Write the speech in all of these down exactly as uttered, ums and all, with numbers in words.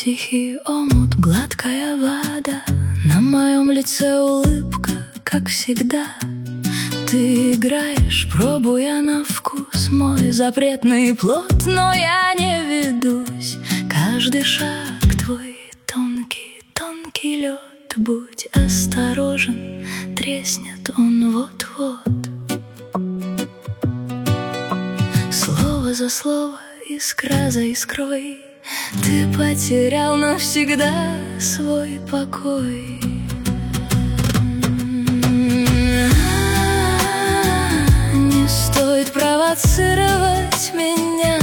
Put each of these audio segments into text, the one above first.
тихий омут, гладкая вода. На моем лице улыбка, как всегда. Ты играешь, пробуя на вкус мой запретный плод, но я не ведусь. Каждый шаг твой тонкий, тонкий лед. Будь осторожен, треснет он вот-вот. Слово за слово, искра за искрой, ты потерял навсегда свой покой. Не стоит провоцировать меня.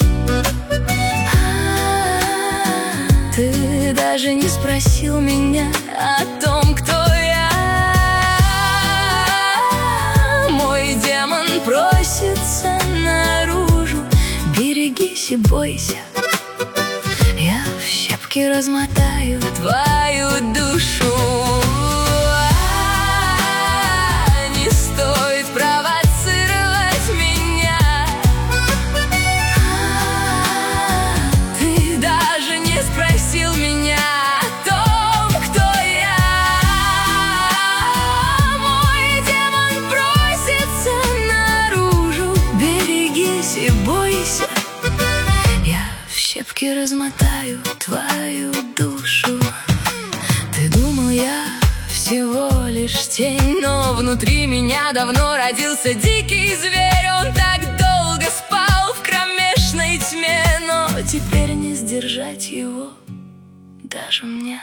Ты даже не спросил меня о том, кто я. Мой демон просится наружу. Берегись и бойся, я в щепки размотаю твою душу. Не стоит провоцировать меня. Ты даже не спросил меня о том, кто я. Мой демон просится наружу. Берегись и бойся, я в щепки размотаю твою душу. Ты думал, я всего лишь тень, но внутри меня давно родился дикий зверь. Он так долго спал в кромешной тьме, но теперь не сдержать его даже мне.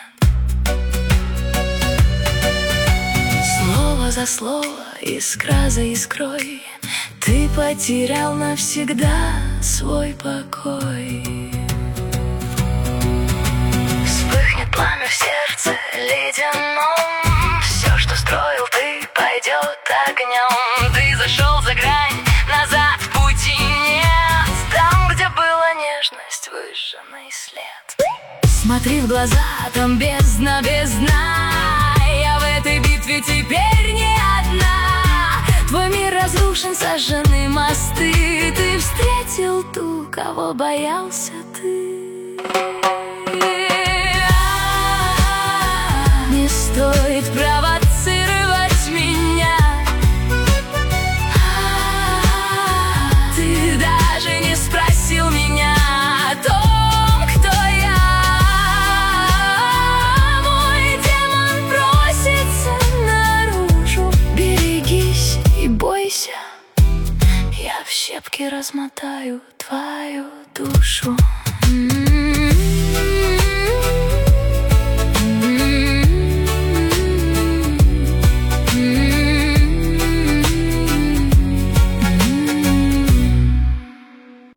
Слово за слово, искра за искрой, ты потерял навсегда свой покой. Вспыхнет пламя в сердце ледяном. Все, что строил ты, пойдет огнем. Ты зашел за грань, назад пути нет. Там, где была нежность, выжженный след. Смотри в глаза, там бездна, бездна. Я в этой битве теперь не одна. Твой мир разрушен, сожжены мосты. Ты встретил ту, кого боялся ты. Не стоит провоцировать меня. Ты даже не спросил меня о том, кто я. Мой демон просится наружу. Берегись и бойся, я в щепки размотаю твою душу.